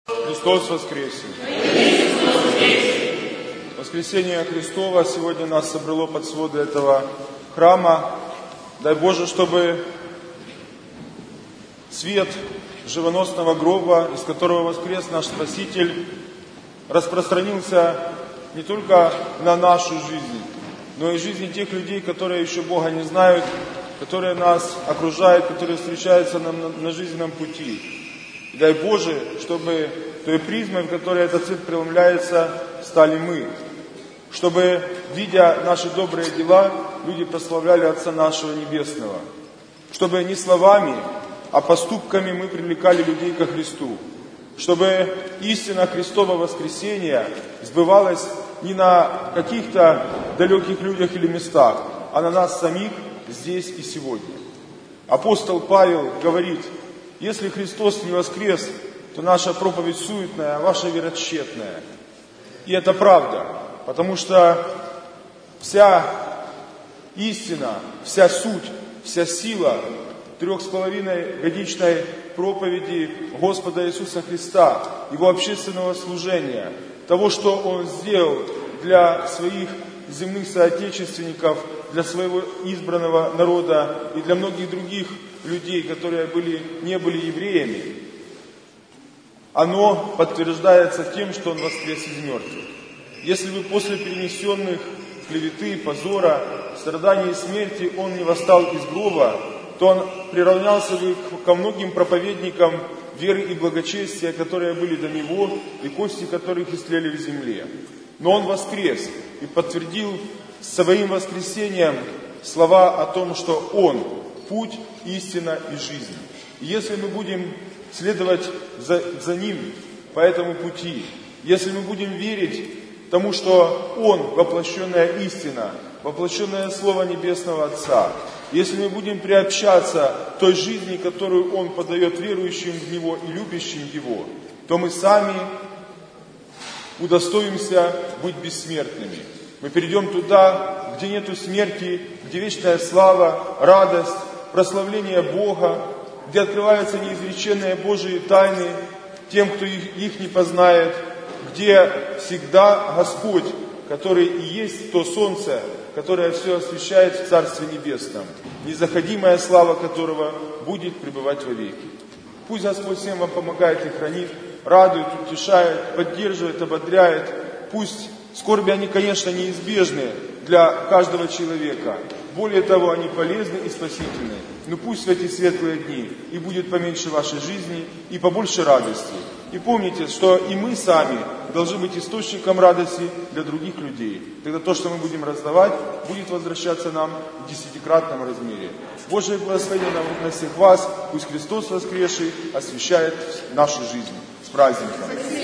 Христос воскресе! Воскресение Христово сегодня нас собрало под своды этого храма. Дай Боже, чтобы свет живоносного гроба, из которого воскрес наш Спаситель, распространился не только на нашу жизнь, но и жизни тех людей, которые еще Бога не знают, которые нас окружают, которые встречаются нам на жизненном пути. И дай Боже, чтобы той призмой, в которой этот свет преломляется, стали мы. Чтобы, видя наши добрые дела, люди прославляли Отца нашего Небесного. Чтобы не словами, а поступками мы привлекали людей ко Христу. Чтобы истина Христова воскресения сбывалась не на каких-то далеких людях или местах, а на нас самих здесь и сегодня. Апостол Павел говорит: если Христос не воскрес, то наша проповедь суетная, а ваша вера тщетная. И это правда, потому что вся истина, вся суть, вся сила 3,5-годичной проповеди Господа Иисуса Христа, Его общественного служения, того, что Он сделал для своих земных соотечественников, для своего избранного народа и для многих других людей, которые не были евреями, оно подтверждается тем, что Он воскрес из мертвых. Если бы после перенесенных клеветы, позора, страданий и смерти Он не восстал из гроба, то Он приравнялся бы ко многим проповедникам веры и благочестия, которые были до Него, и кости которых истлели в земле. Но Он воскрес и подтвердил своим воскресением слова о том, что Он – путь, истина и жизнь. И если мы будем следовать за Ним по этому пути, если мы будем верить тому, что Он – воплощенная истина, воплощенное Слово Небесного Отца, если мы будем приобщаться той жизни, которую Он подает верующим в Него и любящим Его, то мы сами удостоимся быть бессмертными. Мы перейдем туда, где нету смерти, где вечная слава, радость, прославление Бога, где открываются неизреченные Божьи тайны тем, кто их не познает, где всегда Господь, который и есть то солнце, которое все освещает в Царстве Небесном, незаходимая слава которого будет пребывать вовеки. Пусть Господь всем вам помогает и хранит, радует, утешает, поддерживает, ободряет. Пусть скорби, они, конечно, неизбежны для каждого человека. Более того, они полезны и спасительны. Но пусть в эти светлые дни и будет поменьше вашей жизни, и побольше радости. И помните, что и мы сами должны быть источником радости для других людей. Тогда то, что мы будем раздавать, будет возвращаться нам в 10-кратном размере. Божие благословение на всех вас. Пусть Христос воскресший освящает нашу жизнь. С праздником!